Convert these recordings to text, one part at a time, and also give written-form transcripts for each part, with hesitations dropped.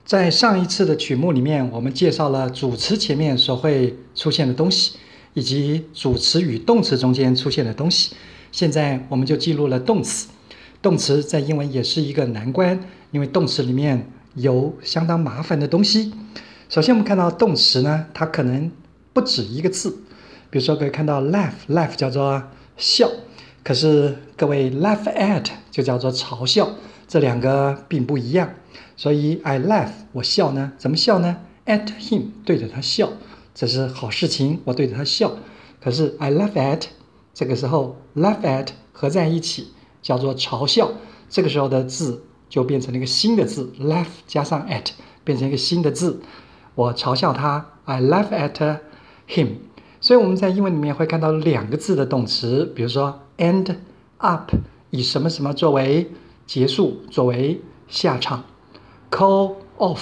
在上一次的曲目里面，我们介绍了主词前面所会出现的东西，以及主词与动词中间出现的东西。现在我们就记录了动词。动词在英文也是一个难关，因为动词里面有相当麻烦的东西。首先我们看到动词呢，它可能不止一个字。比如说可以看到 laugh 叫做笑，可是各位 laugh at 就叫做嘲笑，这两个并不一样。所以 I laugh 我笑呢，怎么笑呢？ at him 对着他笑，这是好事情，我对着他笑。可是 I laugh at 这个时候 laugh at 合在一起叫做嘲笑，这个时候的字就变成了一个新的字， laugh 加上 at 变成一个新的字，我嘲笑他 I laugh at him。 所以我们在英文里面会看到两个字的动词，比如说 end up 以什么什么作为结束，作为下场。call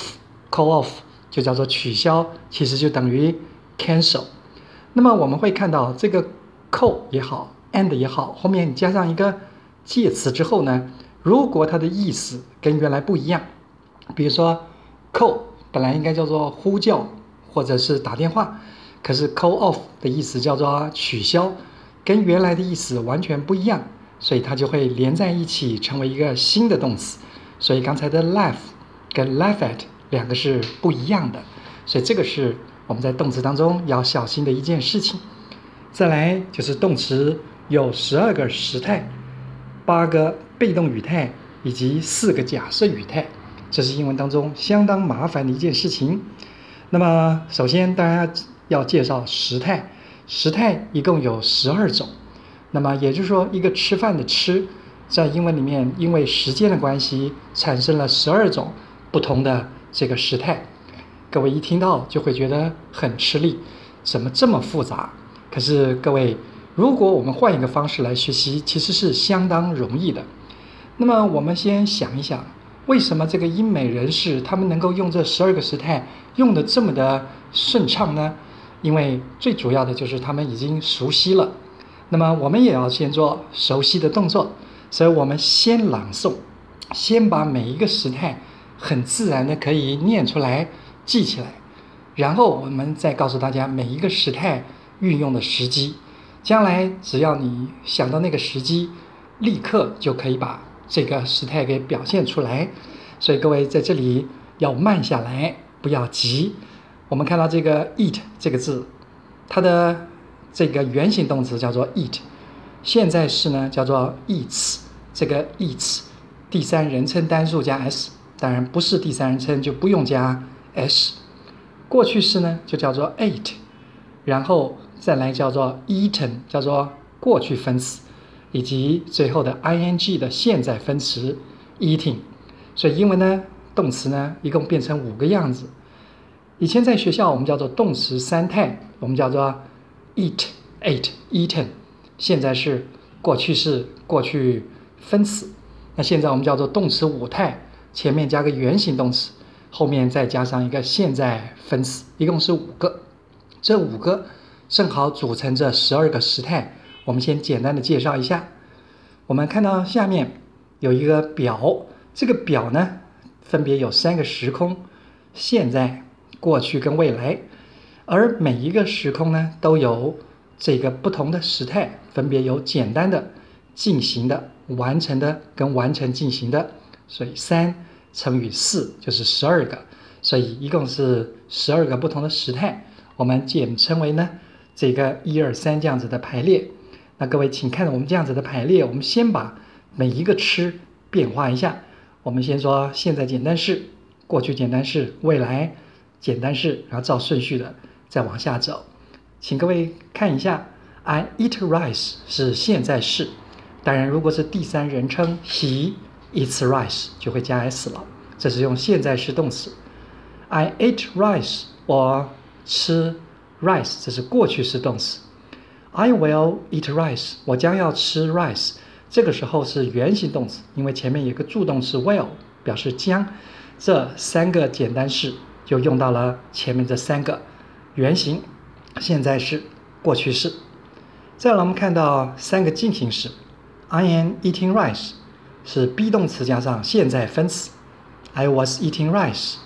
off 就叫做取消，其实就等于 cancel。 那么我们会看到这个 call 也好 end 也好，后面加上一个介词之后呢，如果它的意思跟原来不一样，比如说 call 本来应该叫做呼叫或者是打电话，可是 call off 的意思叫做取消，跟原来的意思完全不一样，所以它就会连在一起成为一个新的动词。所以刚才的 laugh 跟 laugh at 两个是不一样的，所以这个是我们在动词当中要小心的一件事情。再来就是动词有12个时态，8个被动语态以及4个假设语态，这是英文当中相当麻烦的一件事情。那么首先大家要介绍时态，时态一共有12种，那么也就是说一个吃饭的吃，在英文里面因为时间的关系产生了12种不同的这个时态。各位一听到就会觉得很吃力，怎么这么复杂？可是各位，如果我们换一个方式来学习，其实是相当容易的。那么我们先想一想，为什么这个英美人士他们能够用这12个时态用得这么的顺畅呢？因为最主要的就是他们已经熟悉了。那么我们也要先做熟悉的动作，所以我们先朗诵，先把每一个时态很自然的可以念出来记起来，然后我们再告诉大家每一个时态运用的时机，将来只要你想到那个时机，立刻就可以把这个时态给表现出来。所以各位在这里要慢下来，不要急。我们看到这个 eat 这个字，它的这个原形动词叫做 eat， 现在式呢叫做 eats， 这个 eats 第三人称单数加 s， 当然不是第三人称就不用加 s。 过去式呢就叫做 ate， 然后再来叫做 eaten， 叫做过去分词，以及最后的 ing 的现在分词 eating。 所以英文呢动词呢一共变成5个样子。以前在学校我们叫做动词3态，我们叫做 eat ate eaten， 现在是过去式过去分词。那现在我们叫做动词5态，前面加个原形动词，后面再加上一个现在分词，一共是5个。这5个正好组成这12个时态，我们先简单的介绍一下。我们看到下面有一个表，这个表呢分别有3个时空，现在、过去跟未来，而每一个时空呢都有这个不同的时态，分别有简单的、进行的、完成的跟完成进行的，所以3乘以4就是12个，所以一共是12个不同的时态，我们简称为呢这个1、2、3这样子的排列。那各位请看我们这样子的排列，我们先把每一个吃变化一下。我们先说现在简单式、过去简单式、未来简单式，然后照顺序的再往下走。请各位看一下 I eat rice 是现在式，当然如果是第三人称 he eats rice 就会加 s 了，这是用现在式动词。I ate rice 我吃 rice 这是过去式动词。I will eat rice 我将要吃 rice， 这个时候是原形动词，因为前面有个助动词 will 表示将，这3个简单式就用到了前面这3个原形、现在式、过去式。再来我们看到3个进行式， I am eating rice 是 be 动词加上现在分词， I was eating rice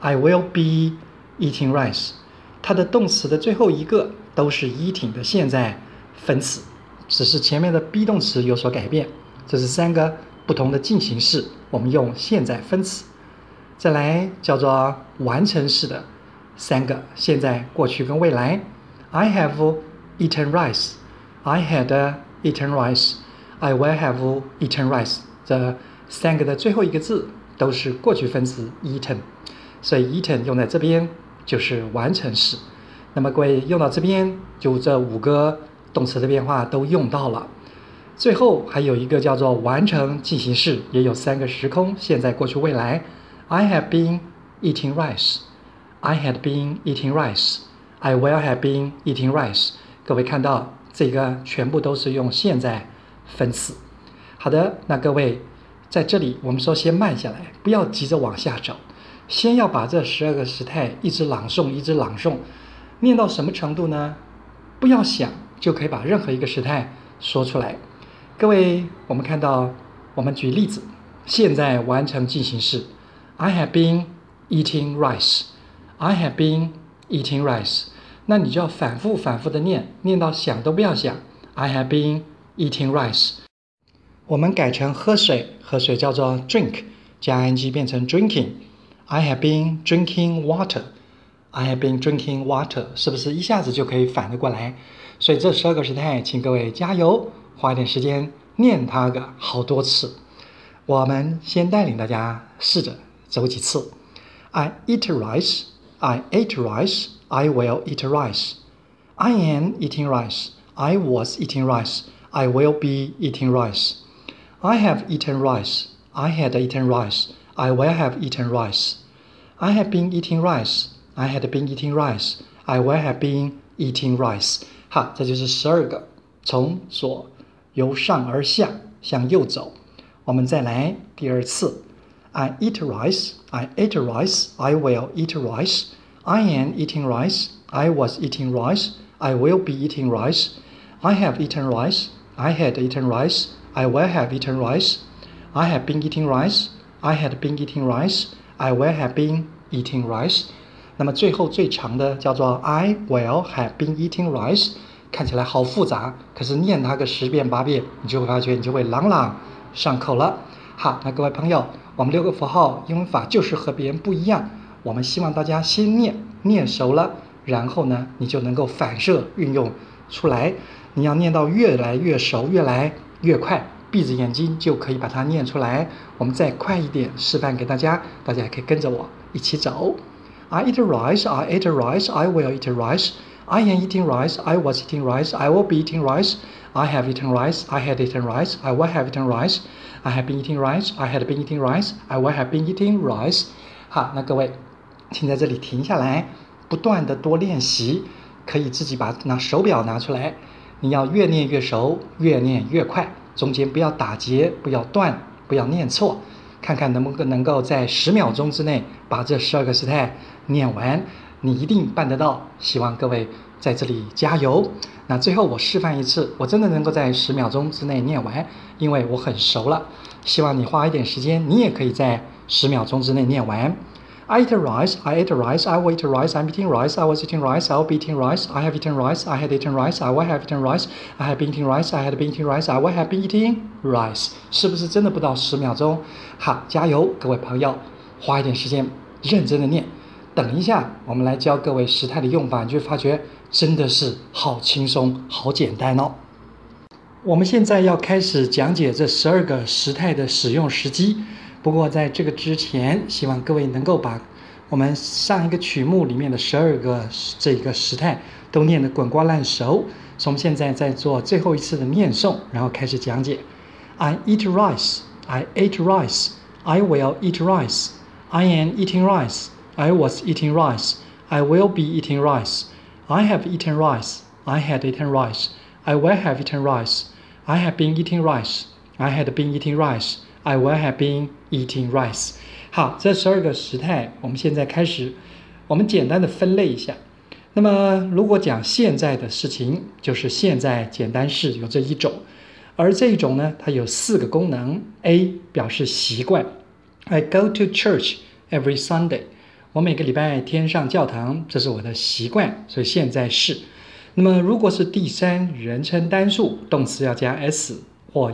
I will be eating rice。它的动词的最后一个都是 eating 的现在分词，只是前面的 be 动词有所改变。这是3个不同的进行式，我们用现在分词。再来叫做完成式的3个现在、过去跟未来。I have eaten rice. I had eaten rice. I will have eaten rice. 这3个的最后一个字都是过去分词 eaten， 所以 eaten 用在这边就是完成式。那么各位用到这边，就这5个动词的变化都用到了。最后还有一个叫做完成进行式，也有3个时空，现在、过去、未来。I have been eating rice. I had been eating rice. I will have been eating rice. 各位看到这个全部都是用现在分词。好的，那各位在这里我们说先慢下来，不要急着往下走，先要把这12个时态一直朗诵，一直朗诵，念到什么程度呢？不要想就可以把任何一个时态说出来。各位，我们看到，我们举例子，现在完成进行式 I have been eating rice. I have been eating rice. 那你就要反复的念到想都不要想 I have been eating rice。 我们改成喝水，喝水叫做 drink， 加 ing 变成 drinking。 I have been drinking water. I have been drinking water， 是不是一下子就可以反得过来？所以这12个时态请各位加油，花一点时间念它个好多次。我们先带领大家试着走几次。 I eat rice. I ate rice. I will eat rice. I am eating rice. I was eating rice. I will be eating rice. I have eaten rice. I had eaten rice. I will have eaten rice. I have been eating rice. I had been eating rice. I will have been eating rice. 好，这就是12个，从左由上而下向右走。我们再来第2次。I eat rice. I ate rice. I will eat rice. I am eating rice. I was eating rice. I will be eating rice. I have eaten rice. I had eaten rice. I will have eaten rice. I have been eating rice. I had been eating rice. I will have been eating rice. 那么最后最长的叫做 I will have been eating rice， 看起来好复杂，可是念它个10遍8遍，你就会发觉你就会朗朗上口了。好，那各位朋友，我们6个符号英文法就是和别人不一样，我们希望大家先念熟了，然后呢你就能够反射运用出来。你要念到越来越熟，越来越快，闭着眼睛就可以把它念出来。我们再快一点示范给大家，大家也可以跟着我一起走。I eat rice. I ate rice. I will eat rice. I am eating rice. I was eating rice. I will be eating rice. I have eaten rice. I had eaten rice. I will have eaten rice. I have been eating rice. I had been eating rice. I will have been eating rice. 好，那各位，请在这里停下来，不断的多练习，可以自己把手表拿出来，你要越念越熟，越念越快，中间不要打结，不要断，不要念错，看看能够在10秒钟之内把这12个时态念完，你一定办得到。希望各位在这里加油。那最后我示范一次，我真的能够在10秒钟之内念完，因为我很熟了。希望你花一点时间，你也可以在10秒钟之内念完。I eat rice. I ate rice. I will eat rice. I'm eating rice. I was eating rice. I will be eating rice. I have eaten rice. I had eaten rice. I will have eaten rice. I have been eating rice. I had been eating rice. I will have been eating rice. 是不是真的不到10秒钟？好，加油，各位朋友，花一点时间认真的念。等一下，我们来教各位时态的用法，你就会发觉真的是好轻松、好简单哦。我们现在要开始讲解这12个时态的使用时机。不过在这个之前，希望各位能够把我们上一个曲目里面的12个这个时态都念得滚瓜烂熟。所以我们现在在做最后一次的念诵，然后开始讲解。I eat rice. I ate rice. I will eat rice. I am eating rice. I was eating rice. I will be eating rice. I have eaten rice. I had eaten rice. I will have eaten rice. I have been eating rice. I had been eating rice. I will have been eating rice. 好，这12个时态，我们现在开始，我们简单的分类一下。那么，如果讲现在的事情，就是现在简单式有这一种，而这一种呢，它有4个功能。A 表示习惯 ，I go to church every Sunday。 我每个礼拜天上教堂，这是我的习惯，所以现在是。那么如果是第三人称单数，动词要加 s 或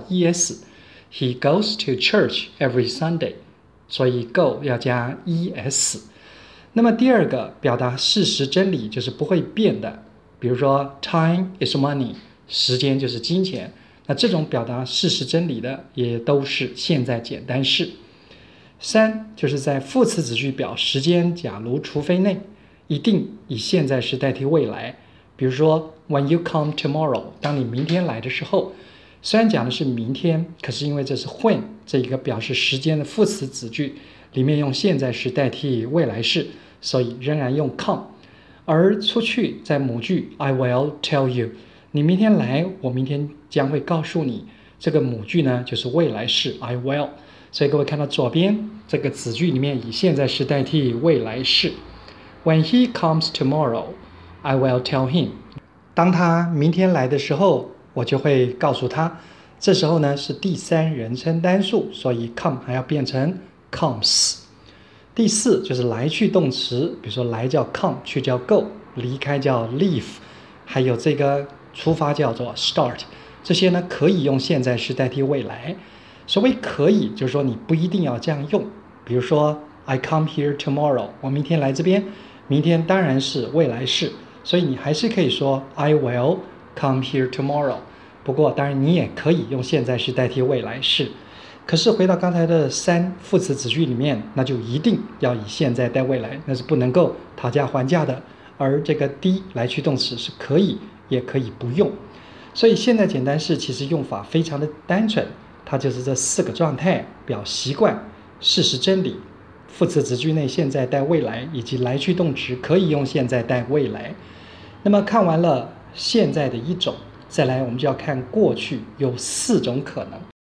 es。He goes to church every Sunday， 所以 go 要加 es。那么第二个表达事实真理就是不会变的，比如说 time is money， 时间就是金钱。那这种表达事实真理的也都是现在简单式。三就是在副词子句表时间假如除非内，一定以现在时代替未来。比如说 when you come tomorrow， 当你明天来的时候，虽然讲的是明天，可是因为这是 when 这一个表示时间的副词子句，里面用现在时代替未来式，所以仍然用 come。而出去在母句 I will tell you， 你明天来，我明天将会告诉你，这个母句呢就是未来式 I will。所以各位看到左边这个子句里面以现在时代替未来式。When he comes tomorrow, I will tell him。 当他明天来的时候，我就会告诉他。这时候呢是第三人称单数，所以 come 还要变成 comes。 第四就是来去动词，比如说来叫 come， 去叫 go， 离开叫 leave， 还有这个出发叫做 start， 这些呢可以用现在时代替未来。所谓可以，就是说你不一定要这样用。比如说 I come here tomorrow， 我明天来这边，明天当然是未来式，所以你还是可以说 I will come here tomorrow。 不过当然你也可以用现在时代替未来式。可是回到刚才的三副词子句里面，那就一定要以现在带未来，那是不能够讨价还价的。而这个 D 来去动词是可以也可以不用。所以现在简单式其实用法非常的单纯，它就是这四个状态：表习惯、事实真理、副词子句内现在带未来，以及来去动词可以用现在带未来。那么看完了现在的一种，再来我们就要看过去有4种可能。